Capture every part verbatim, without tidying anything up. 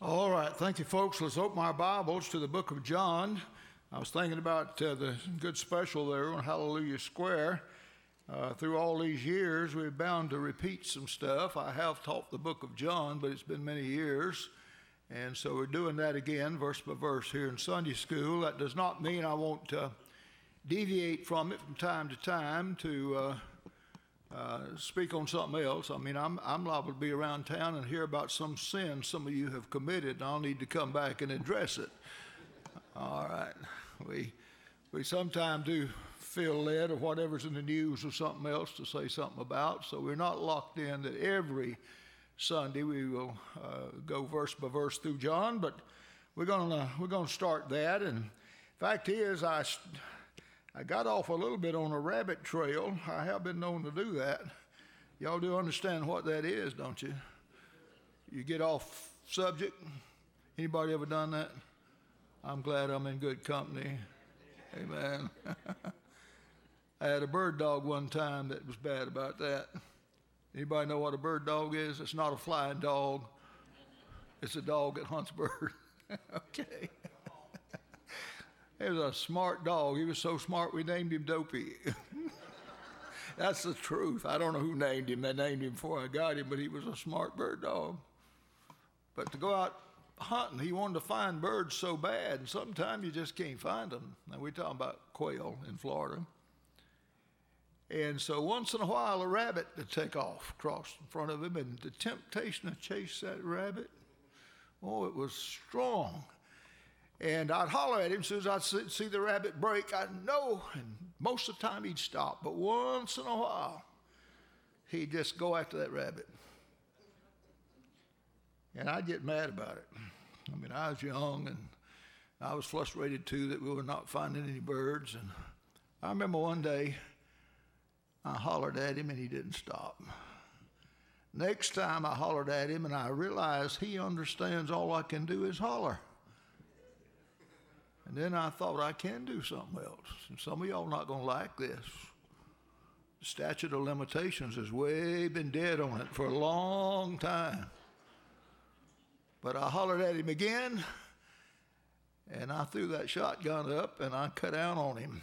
All right, thank you, folks. Let's open our Bibles to the book of John. I was thinking about uh, the good special there on Hallelujah Square. Uh, through all these years, we're bound to repeat some stuff. I have taught the book of John, but it's been many years. And so we're doing that again, verse by verse here in Sunday school. That does not mean I won't uh, deviate from it from time to time to uh, uh, speak on something else. I mean, I'm, I'm liable to be around town and hear about some sin some of you have committed, and I'll need to come back and address it. All right. We, we sometimes do feel led or whatever's in the news or something else to say something about, so we're not locked in that every Sunday we will uh, go verse by verse through John, but we're going to we're going to start that. And fact is, I I got off a little bit on a rabbit trail. I have been known to do that. Y'all do understand what that is, don't you? You get off subject. Anybody ever done that? I'm glad I'm in good company. Amen. I had a bird dog one time that was bad about that. Anybody know what a bird dog is? It's not a flying dog. It's a dog that hunts birds. Okay. He was a smart dog. He was so smart we named him Dopey. That's the truth. I don't know who named him. They named him before I got him, but he was a smart bird dog. But to go out hunting, he wanted to find birds so bad, and sometimes you just can't find them. Now, we're talking about quail in Florida. And so once in a while, a rabbit would take off across in front of him, and the temptation to chase that rabbit, oh, it was strong. And I'd holler at him as soon as I'd see, see the rabbit break. I'd know, and most of the time he'd stop. But once in a while, he'd just go after that rabbit. And I'd get mad about it. I mean, I was young, and I was frustrated, too, that we were not finding any birds. And I remember one day, I hollered at him, and he didn't stop. Next time I hollered at him, and I realized he understands all I can do is holler. And then I thought I can do something else. And some of y'all not going to like this. The statute of limitations has way been dead on it for a long time. But I hollered at him again, and I threw that shotgun up, and I cut down on him.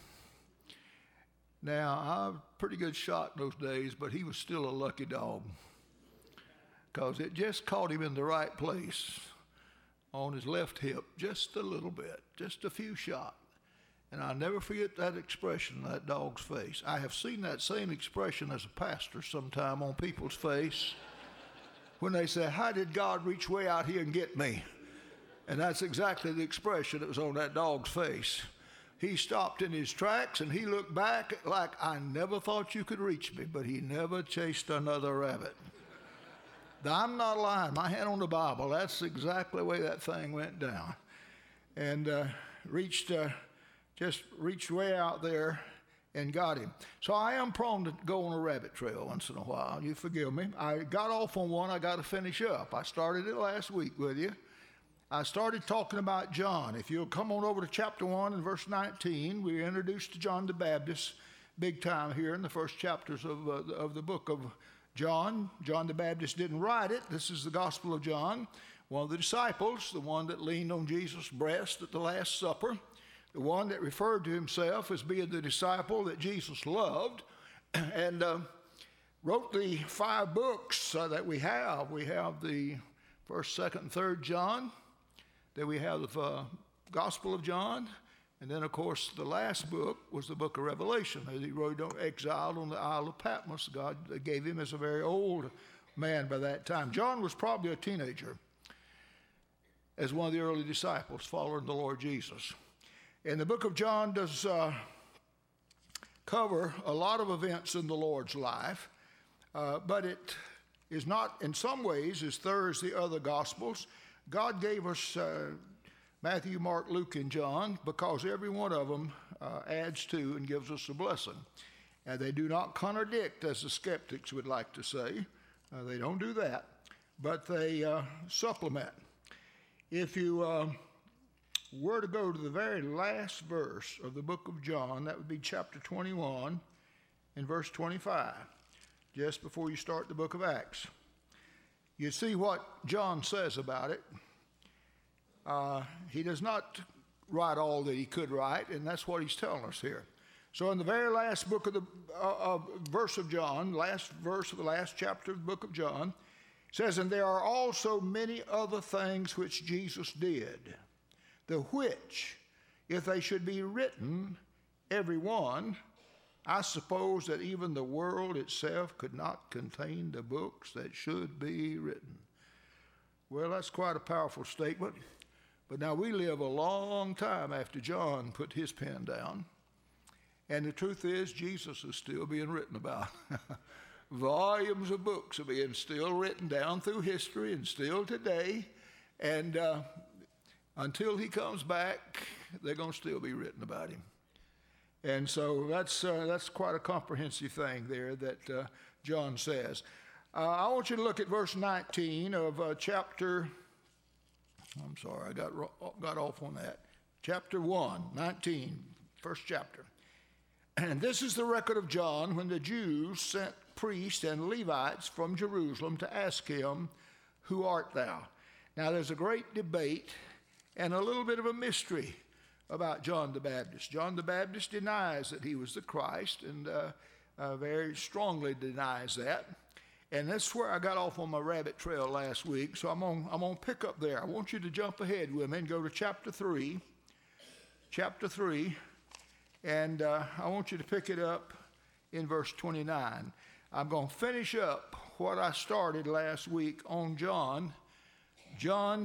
Now, I was a pretty good shot those days, but he was still a lucky dog because it just caught him in the right place on his left hip, just a little bit, just a few shots. And I'll never forget that expression on that dog's face. I have seen that same expression as a pastor sometime on people's face when they say, how did God reach way out here and get me? And that's exactly the expression that was on that dog's face. He stopped in his tracks, and he looked back like, I never thought you could reach me, but he never chased another rabbit. I'm not lying. My hand on the Bible. That's exactly the way that thing went down. And uh, reached, uh, just reached way out there and got him. So I am prone to go on a rabbit trail once in a while. You forgive me. I got off on one I got to finish up. I started it last week with you. I started talking about John. If you'll come on over to chapter one and verse nineteen, we introduced to John the Baptist big time here in the first chapters of, uh, of the book of John. John the Baptist didn't write it. This is the Gospel of John, one of the disciples, the one that leaned on Jesus' breast at the Last Supper, the one that referred to himself as being the disciple that Jesus loved, and uh, wrote the five books uh, that we have. We have the first, second, and third John. Then we have the uh, Gospel of John. And then, of course, the last book was the book of Revelation, that he wrote exiled on the Isle of Patmos. God gave him as a very old man by that time. John was probably a teenager as one of the early disciples following the Lord Jesus. And the book of John does uh, cover a lot of events in the Lord's life, uh, but it is not, in some ways, as thorough as the other Gospels. God gave us uh, Matthew, Mark, Luke, and John, because every one of them uh, adds to and gives us a blessing. And they do not contradict, as the skeptics would like to say. Uh, they don't do that, but they uh, supplement. If you uh, were to go to the very last verse of the book of John, that would be chapter twenty-one and verse twenty-five, just before you start the book of Acts. You see what John says about it. Uh, he does not write all that he could write, and that's what he's telling us here. So in the very last book of the uh, uh, verse of John, last verse of the last chapter of the book of John, it says, "And there are also many other things which Jesus did, the which, if they should be written, every one, I suppose that even the world itself could not contain the books that should be written." Well, that's quite a powerful statement. But now we live a long time after John put his pen down. And the truth is, Jesus is still being written about. Volumes of books are being still written down through history and still today. And uh, until he comes back, they're going to still be written about him. And so that's, uh, that's quite a comprehensive thing there that uh, John says. Uh, I want you to look at verse nineteen of uh, chapter, I'm sorry, I got, got off on that. Chapter one, nineteen, first chapter. "And this is the record of John when the Jews sent priests and Levites from Jerusalem to ask him, 'Who art thou?'" Now there's a great debate and a little bit of a mystery about John the Baptist. John the Baptist denies that he was the Christ, and uh, uh, very strongly denies that. And that's where I got off on my rabbit trail last week, so I'm going I'm to pick up there. I want you to jump ahead with me and go to chapter three. Chapter three, and uh, I want you to pick it up in verse twenty-nine. I'm going to finish up what I started last week on John. John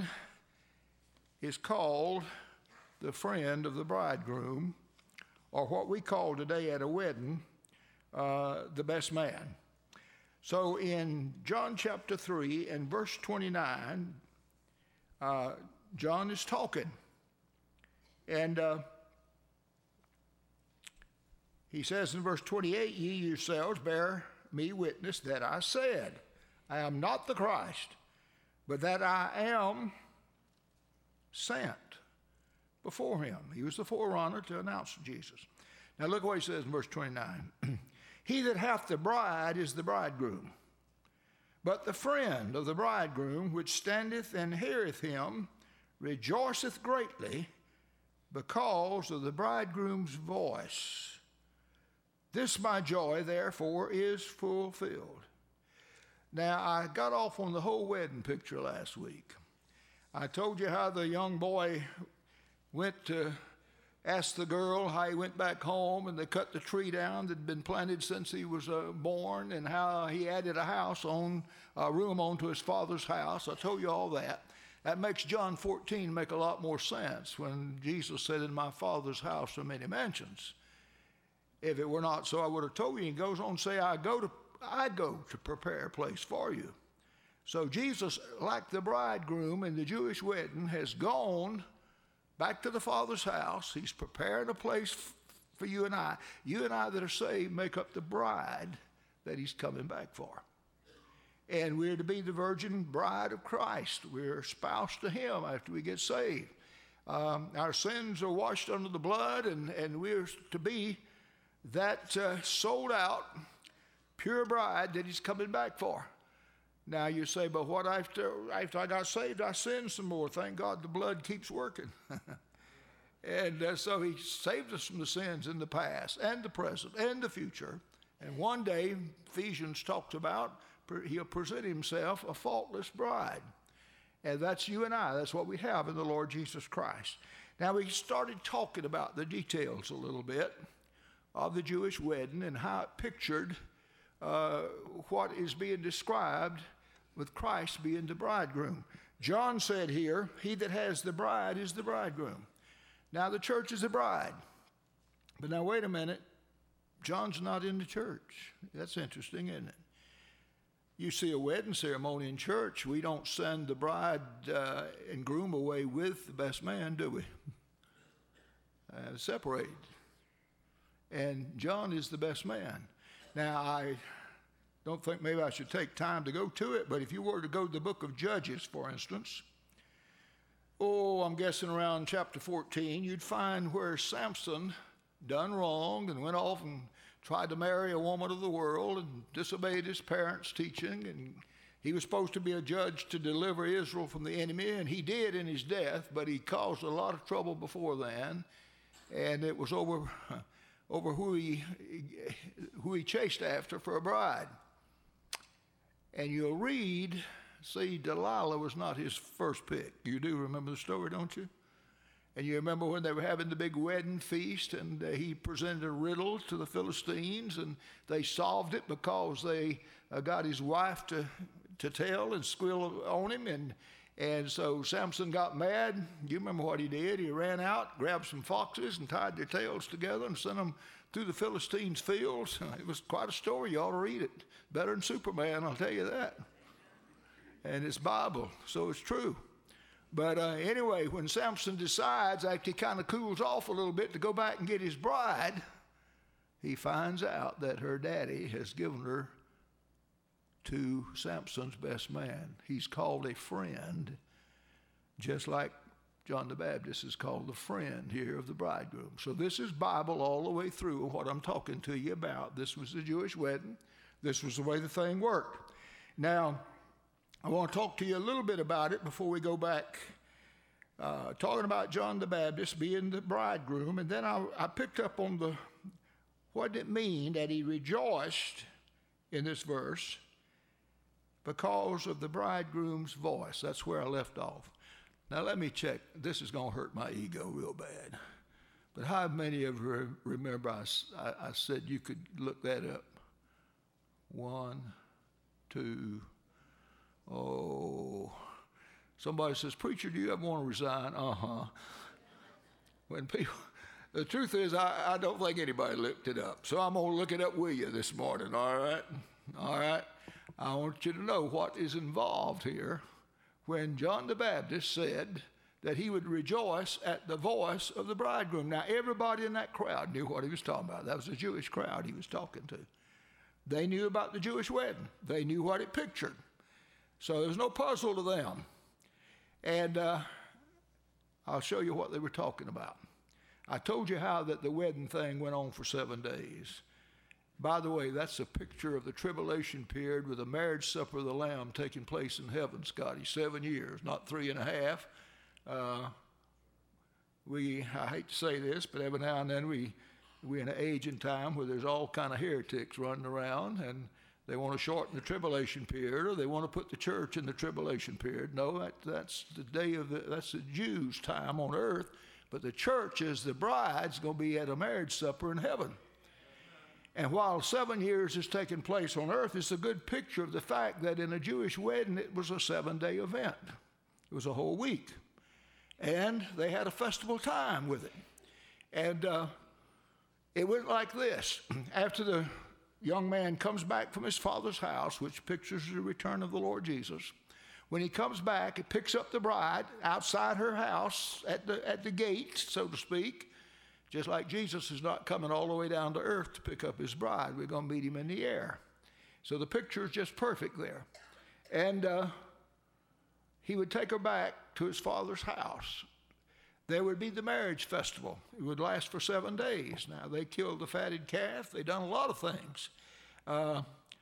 is called the friend of the bridegroom, or what we call today at a wedding, uh, the best man. So in John chapter three and verse twenty-nine, uh, John is talking. And uh, he says in verse twenty-eight, "Ye yourselves bear me witness that I said, I am not the Christ, but that I am sent before him." He was the forerunner to announce Jesus. Now look what he says in verse twenty-nine. "He that hath the bride is the bridegroom. But the friend of the bridegroom, which standeth and heareth him, rejoiceth greatly because of the bridegroom's voice. This my joy, therefore, is fulfilled." Now, I got off on the whole wedding picture last week. I told you how the young boy went to ask the girl how he went back home, and they cut the tree down that had been planted since he was uh, born, and how he added a house on a room onto his father's house. I told you all that. That makes John fourteen make a lot more sense when Jesus said, "In my Father's house are many mansions. If it were not so, I would have told you." He goes on to say, I go to, I go to prepare a place for you. So Jesus, like the bridegroom in the Jewish wedding, has gone back to the Father's house. He's preparing a place f- for you and I. You and I that are saved make up the bride that he's coming back for. And we're to be the virgin bride of Christ. We're spouse to him after we get saved. Um, our sins are washed under the blood, and, and we're to be that uh, sold out, pure bride that he's coming back for. Now you say, "But what after, after I got saved, I sinned some more." Thank God the blood keeps working. And uh, so he saved us from the sins in the past and the present and the future. And one day, Ephesians talks about, he'll present himself a faultless bride. And that's you and I. That's what we have in the Lord Jesus Christ. Now we started talking about the details a little bit of the Jewish wedding and how it pictured uh, what is being described with Christ being the bridegroom. John said here, "He that has the bride is the bridegroom." Now the church is the bride. But now wait a minute. John's not in the church. That's interesting, isn't it? You see a wedding ceremony in church, we don't send the bride uh, and groom away with the best man, do we? Uh, separated. And John is the best man. Now, I don't think maybe I should take time to go to it, but if you were to go to the book of Judges, for instance, oh, I'm guessing around chapter fourteen, you'd find where Samson done wrong and went off and tried to marry a woman of the world and disobeyed his parents' teaching, and He was supposed to be a judge to deliver Israel from the enemy, and he did in his death, but he caused a lot of trouble before then, and it was over, over who he, who he chased after for a bride. And you'll read, see, Delilah was not his first pick. You do remember the story, don't you? And you remember when they were having the big wedding feast, and uh, he presented a riddle to the Philistines, and they solved it because they uh, got his wife to, to tell and squeal on him. And, and so Samson got mad. You remember what he did. He ran out, grabbed some foxes, and tied their tails together and sent them through the Philistines' fields. It was quite a story. You ought to read it. Better than Superman, I'll tell you that. And it's Bible, so it's true. But uh, anyway, when Samson decides, after he kind of cools off a little bit, to go back and get his bride, he finds out that her daddy has given her to Samson's best man. He's called a friend, just like John the Baptist is called the friend here of the bridegroom. So this is Bible all the way through what I'm talking to you about. This was the Jewish wedding. This was the way the thing worked. Now, I want to talk to you a little bit about it before we go back, uh, talking about John the Baptist being the bridegroom. And then I, I picked up on the what did it mean that he rejoiced in this verse because of the bridegroom's voice. That's where I left off. Now let me check. This is going to hurt my ego real bad. But how many of you remember I, I, I said you could look that up? One, two, oh. Somebody says, preacher, do you ever want to resign? Uh-huh. When people, the truth is, I, I don't think anybody looked it up. So I'm going to look it up with you this morning, all right? All right? I want you to know what is involved here when John the Baptist said that he would rejoice at the voice of the bridegroom. Now, everybody in that crowd knew what he was talking about. That was a Jewish crowd he was talking to. They knew about the Jewish wedding. They knew what it pictured. So there was no puzzle to them. And uh, I'll show you what they were talking about. I told you how that the wedding thing went on for seven days. By the way, that's a picture of the tribulation period with the marriage supper of the Lamb taking place in heaven, Scotty. Seven years, not three and a half. Uh, we, I hate to say this, but every now and then we, we're in an age and time where there's all kind of heretics running around, and they want to shorten the tribulation period, or they want to put the church in the tribulation period. No, that, that's the day of the, that's the Jews' time on earth, but the church as the bride's going to be at a marriage supper in heaven. And while seven years is taking place on earth, it's a good picture of the fact that in a Jewish wedding, it was a seven-day event. It was a whole week. And they had a festival time with it. And uh, it went like this. After the young man comes back from his father's house, which pictures the return of the Lord Jesus, when he comes back, he picks up the bride outside her house at the, at the gate, so to speak. Just like Jesus is not coming all the way down to earth to pick up his bride. We're going to meet him in the air. So the picture is just perfect there. And uh, he would take her back to his father's house. There would be the marriage festival. It would last for seven days. Now, they killed the fatted calf. They done a lot of things. Uh,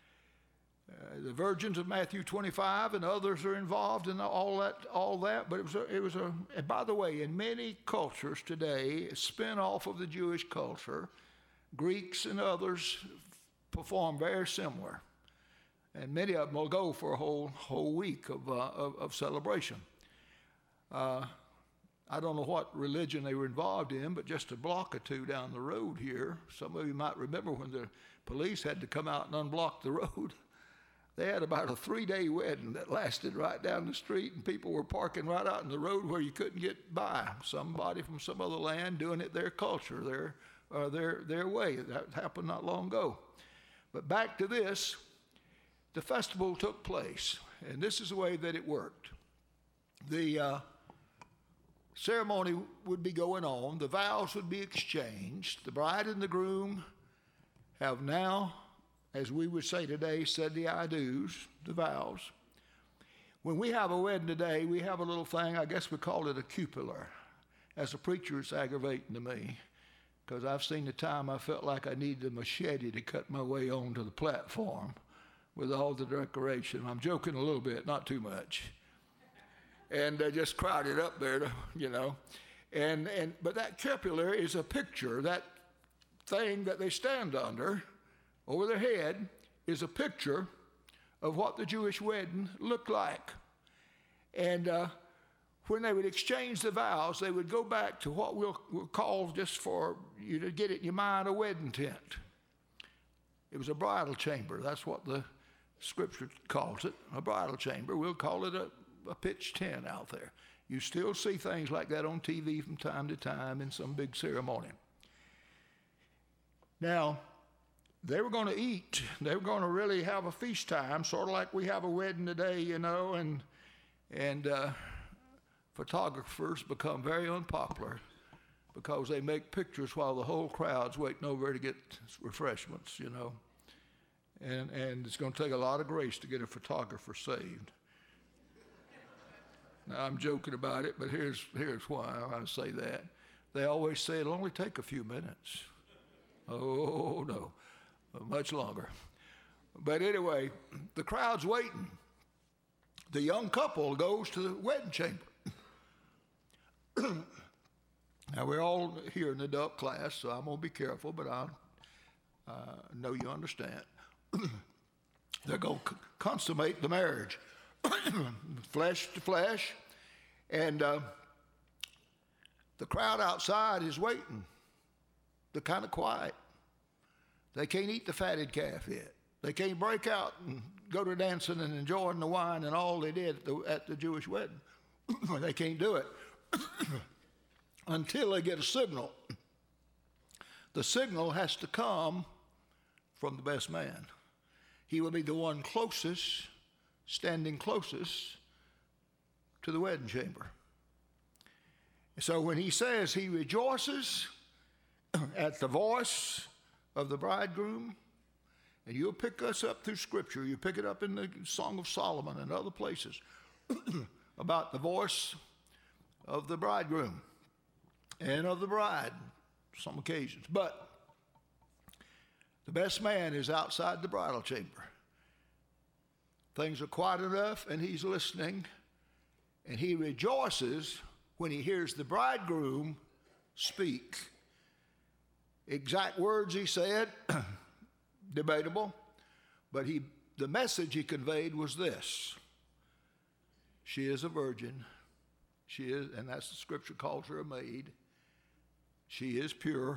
Uh, the virgins of Matthew twenty-five and others are involved in all that. All that, but it was a, it was a. And by the way, in many cultures today, a spin-off of the Jewish culture, Greeks and others perform very similar, and many of them will go for a whole whole week of uh, of, of celebration. Uh, I don't know what religion they were involved in, but just a block or two down the road here, some of you might remember when the police had to come out and unblock the road. They had about a three-day wedding that lasted right down the street, and people were parking right out in the road where you couldn't get by. Somebody from some other land doing it their culture, their, uh, their, their way. That happened not long ago. But back to this, the festival took place, and this is the way that it worked. The uh, ceremony would be going on. The vows would be exchanged. The bride and the groom have now, as we would say today, said the I do's, the vows. When we have a wedding today, we have a little thing, I guess we call it a cupola. As a preacher, it's aggravating to me, because I've seen the time I felt like I needed a machete to cut my way onto the platform with all the decoration. I'm joking a little bit, not too much. And they just crowded up there, to, you know. And, and, but that cupola is a picture. That thing that they stand under over their head is a picture of what the Jewish wedding looked like. And uh, when they would exchange the vows, they would go back to what we'll, we'll call, just for you to get it in your mind, a wedding tent. It was a bridal chamber. That's what the Scripture calls it, a bridal chamber. We'll call it a, a pitched tent out there. You still see things like that on T V from time to time in some big ceremony. Now, they were going to eat. They were going to really have a feast time, sort of like we have a wedding today, you know, and, and uh, photographers become very unpopular because they make pictures while the whole crowd's waiting over to get refreshments, you know. And, and it's going to take a lot of grace to get a photographer saved. Now, I'm joking about it, but here's, here's why I say that. They always say it'll only take a few minutes. Oh, no, much longer. But anyway, the crowd's waiting. The young couple goes to the wedding chamber. Now, we're all here in the adult class, so I'm going to be careful, but I uh, know you understand. They're going to consummate the marriage. Flesh to flesh, and uh, the crowd outside is waiting. They're kind of quiet. They can't eat the fatted calf yet. They can't break out and go to dancing and enjoying the wine and all they did at the, at the Jewish wedding. They can't do it until they get a signal. The signal has to come from the best man. He will be the one closest, standing closest to the wedding chamber. So when he says he rejoices at the voice of the bridegroom, and you'll pick us up through Scripture, you pick it up in the Song of Solomon and other places about the voice of the bridegroom and of the bride, some occasions. But the best man is outside the bridal chamber. Things are quiet enough, and he's listening, and he rejoices when he hears the bridegroom speak. Exact words he said, debatable, but he, the message he conveyed was this: she is a virgin. She is, and that's the Scripture calls her a maid. She is pure,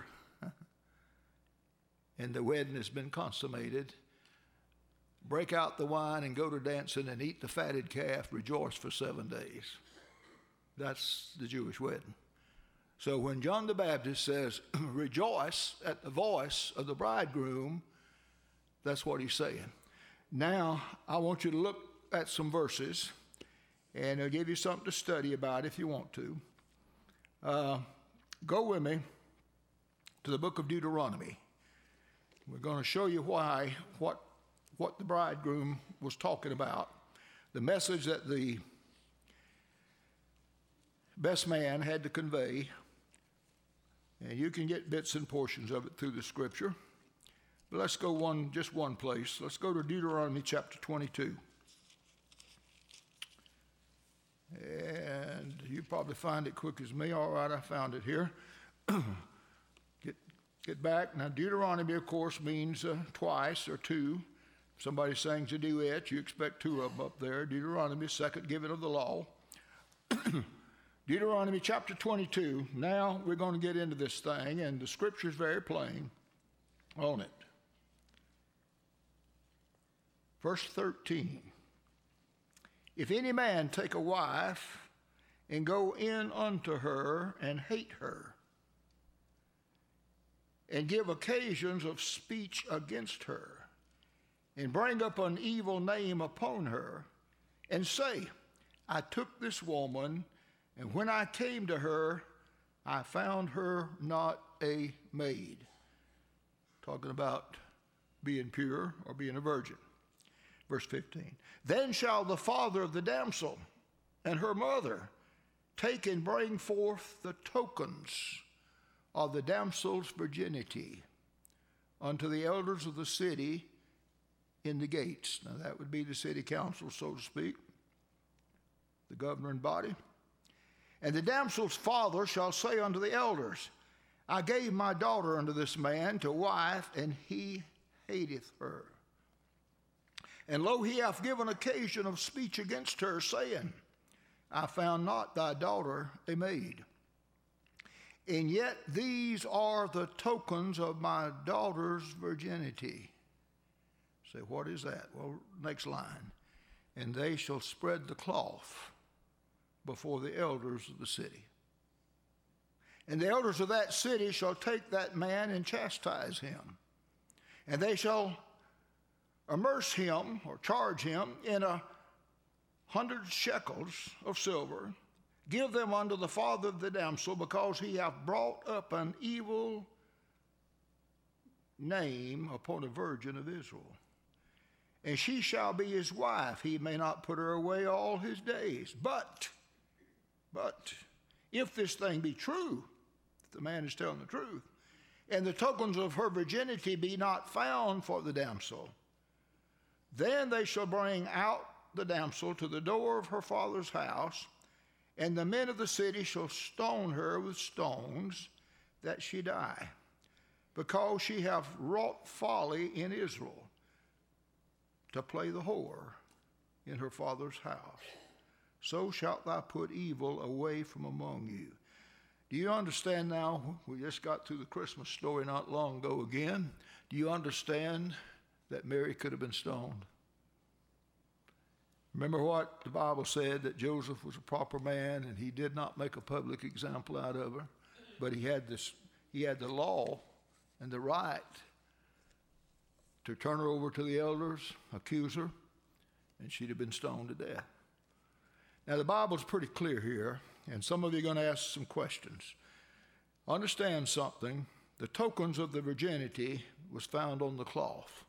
and the wedding has been consummated. Break out the wine and go to dancing and eat the fatted calf. Rejoice for seven days. That's the Jewish wedding. So when John the Baptist says, rejoice at the voice of the bridegroom, that's what he's saying. Now, I want you to look at some verses, and I'll give you something to study about if you want to. Uh, go with me to the book of Deuteronomy. We're going to show you why, what, what the bridegroom was talking about, the message that the best man had to convey. And you can get bits and portions of it through the Scripture. But let's go one, just one place. Let's go to Deuteronomy chapter twenty-two. And you probably find it quick as me. All right, I found it here. get, get back. Now, Deuteronomy, of course, means uh, twice or two. If somebody sings a duet, you expect two of them up there. Deuteronomy, second giving of the law. Deuteronomy chapter twenty-two. Now we're going to get into this thing, and the Scripture is very plain on it. Verse thirteen. If any man take a wife and go in unto her and hate her, and give occasions of speech against her, and bring up an evil name upon her, and say, I took this woman, and when I came to her, I found her not a maid. Talking about being pure or being a virgin. Verse fifteen. Then shall the father of the damsel and her mother take and bring forth the tokens of the damsel's virginity unto the elders of the city, in the gates. Now that would be the city council, so to speak, the governing body. And the damsel's father shall say unto the elders, I gave my daughter unto this man to wife, and he hateth her. And lo, he hath given occasion of speech against her, saying, I found not thy daughter a maid. And yet these are the tokens of my daughter's virginity. Say, what is that? Well, next line. And they shall spread the cloth before the elders of the city. And the elders of that city shall take that man and chastise him. And they shall immerse him or charge him in a hundred shekels of silver. Give them unto the father of the damsel, because he hath brought up an evil name upon a virgin of Israel. And she shall be his wife. He may not put her away all his days. But, but, if this thing be true, if the man is telling the truth, and the tokens of her virginity be not found for the damsel, then they shall bring out the damsel to the door of her father's house, and the men of the city shall stone her with stones, that she die, because she hath wrought folly in Israel, to play the whore in her father's house. So shalt thou put evil away from among you. Do you understand now? We just got through the Christmas story not long ago again. Do you understand that Mary could have been stoned? Remember what the Bible said, that Joseph was a proper man and he did not make a public example out of her, but he had this, he had the law and the right to turn her over to the elders, accuse her, and she'd have been stoned to death. Now the Bible's pretty clear here, and some of you are going to ask some questions. Understand something. The tokens of the virginity was found on the cloth.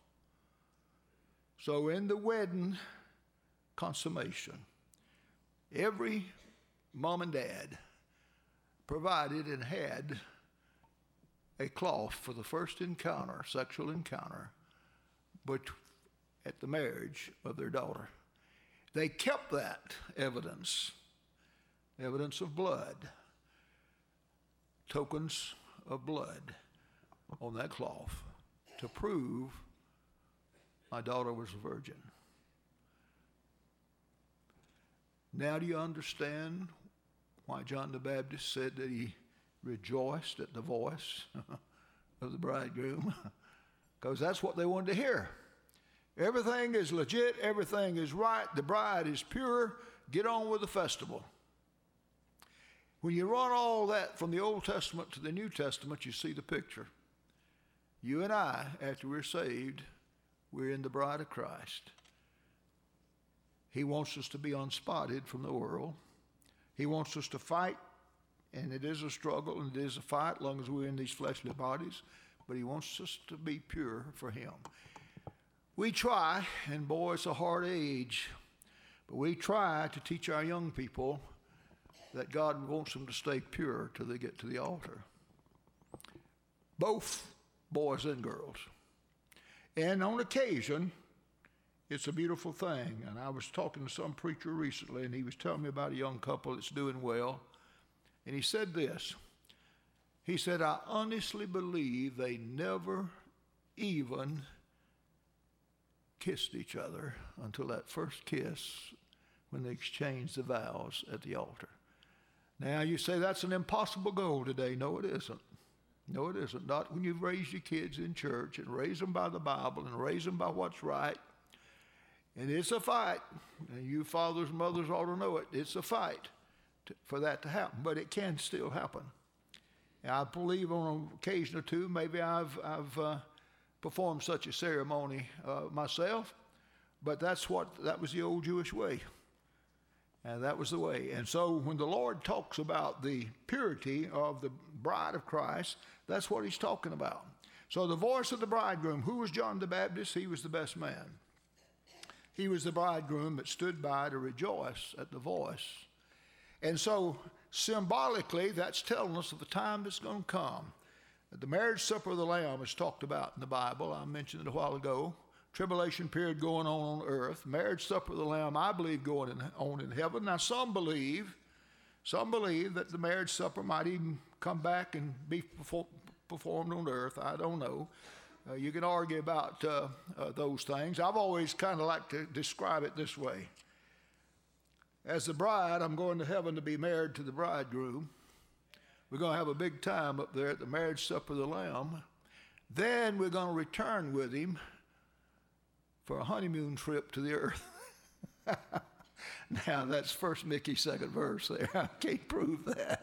So in the wedding consummation, every mom and dad provided and had a cloth for the first encounter, sexual encounter, but at the marriage of their daughter. They kept that evidence, evidence of blood, tokens of blood on that cloth to prove my daughter was a virgin. Now do you understand why John the Baptist said that he rejoiced at the voice of the bridegroom? Because that's what they wanted to hear. Everything is legit, everything is right, the bride is pure, get on with the festival. When you run all that from the Old Testament to the New Testament, you see the picture. You and I, after we're saved, we're in the bride of Christ. He wants us to be unspotted from the world. He wants us to fight, and it is a struggle and it is a fight as long as we're in these fleshly bodies, but he wants us to be pure for him. We try, and boy, it's a hard age, but we try to teach our young people that God wants them to stay pure till they get to the altar. Both boys and girls. And on occasion, it's a beautiful thing. And I was talking to some preacher recently, and he was telling me about a young couple that's doing well. And he said this. He said, I honestly believe they never even kissed each other until that first kiss when they exchanged the vows at the altar. Now you say that's an impossible goal today. No, it isn't. No, it isn't. Not when you've raised your kids in church and raised them by the Bible and raised them by what's right. And it's a fight. And you fathers and mothers ought to know it. It's a fight to, for that to happen. But it can still happen. And I believe on an occasion or two, maybe I've, I've uh, performed such a ceremony uh, myself. But that's what, that was the old Jewish way. And that was the way. And so when the Lord talks about the purity of the bride of Christ, that's what he's talking about. So the voice of the bridegroom, who was John the Baptist? He was the best man. He was the bridegroom that stood by to rejoice at the voice. And so symbolically, that's telling us of the time that's going to come. The marriage supper of the Lamb is talked about in the Bible. I mentioned it a while ago. tribulation period going on on earth, marriage supper of the Lamb, I believe, going in, on in heaven. Now, some believe, some believe that the marriage supper might even come back and be performed on earth. I don't know. Uh, you can argue about uh, uh, those things. I've always kind of liked to describe it this way. As the bride, I'm going to heaven to be married to the bridegroom. We're going to have a big time up there at the marriage supper of the Lamb. Then we're going to return with him for a honeymoon trip to the earth. Now, that's First Mickey, second verse there. I can't prove that.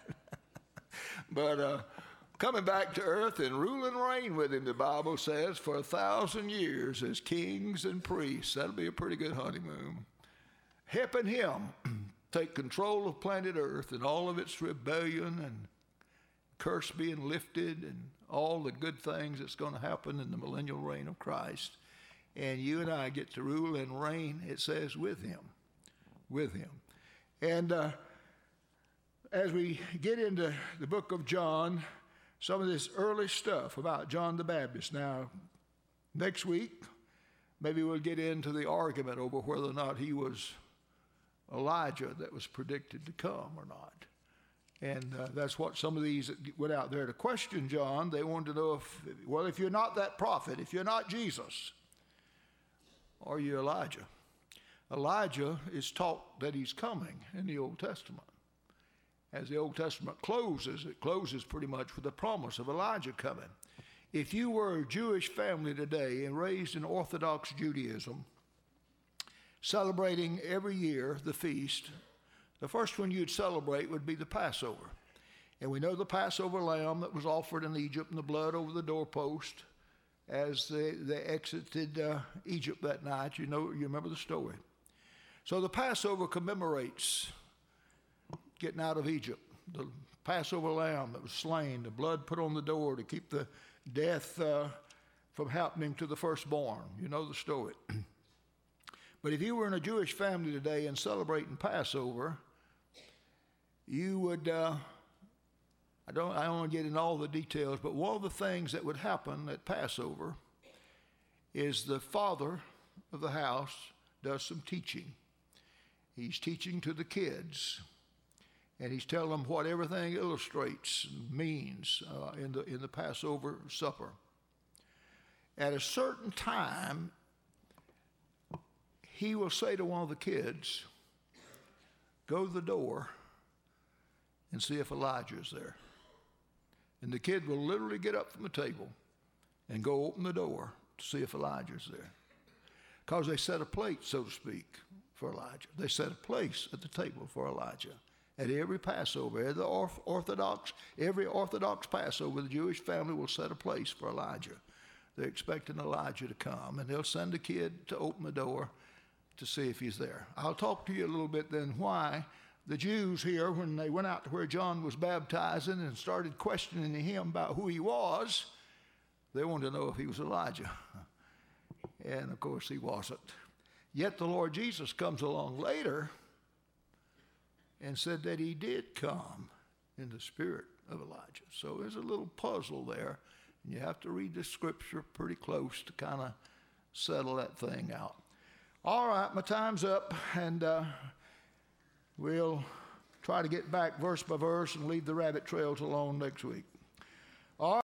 But uh, coming back to earth and rule and reign with him, the Bible says, for a thousand years as kings and priests. That'll be a pretty good honeymoon. Helping him take control of planet earth and all of its rebellion and curse being lifted and all the good things that's going to happen in the millennial reign of Christ. And you and I get to rule and reign, it says, with him. With him. And uh, as we get into the book of John, some of this early stuff about John the Baptist. Now, next week, maybe we'll get into the argument over whether or not he was Elijah that was predicted to come or not. And uh, that's what some of these that went out there to question John, they wanted to know if, well, if you're not that prophet, if you're not Jesus, are you Elijah? Elijah is taught that he's coming in the Old Testament. As the Old Testament closes, it closes pretty much with the promise of Elijah coming. If you were a Jewish family today and raised in Orthodox Judaism, celebrating every year the feast, the first one you'd celebrate would be the Passover. And we know the Passover lamb that was offered in Egypt and the blood over the doorpost as they, they exited uh, Egypt that night. You know, you remember the story. So the Passover commemorates getting out of Egypt. The Passover lamb that was slain, the blood put on the door to keep the death uh, from happening to the firstborn. You know the story. But if you were in a Jewish family today and celebrating Passover, you would, uh, I don't, I don't want to get into all the details, but one of the things that would happen at Passover is the father of the house does some teaching. He's teaching to the kids, and he's telling them what everything illustrates and means uh, in the in the Passover supper. At a certain time, he will say to one of the kids, go to the door and see if Elijah is there. And the kid will literally get up from the table and go open the door to see if Elijah's there. Because they set a plate, so to speak, for Elijah. They set a place at the table for Elijah. At every Passover, every Orthodox, every Orthodox Passover, the Jewish family will set a place for Elijah. They're expecting Elijah to come, and they'll send a kid to open the door to see if he's there. I'll talk to you a little bit then why the Jews here, when they went out to where John was baptizing and started questioning him about who he was, they wanted to know if he was Elijah. And of course he wasn't. Yet the Lord Jesus comes along later and said that he did come in the spirit of Elijah. So there's a little puzzle there, and you have to read the scripture pretty close to kind of settle that thing out. All right, my time's up, and uh, we'll try to get back verse by verse and leave the rabbit trails alone next week. All right.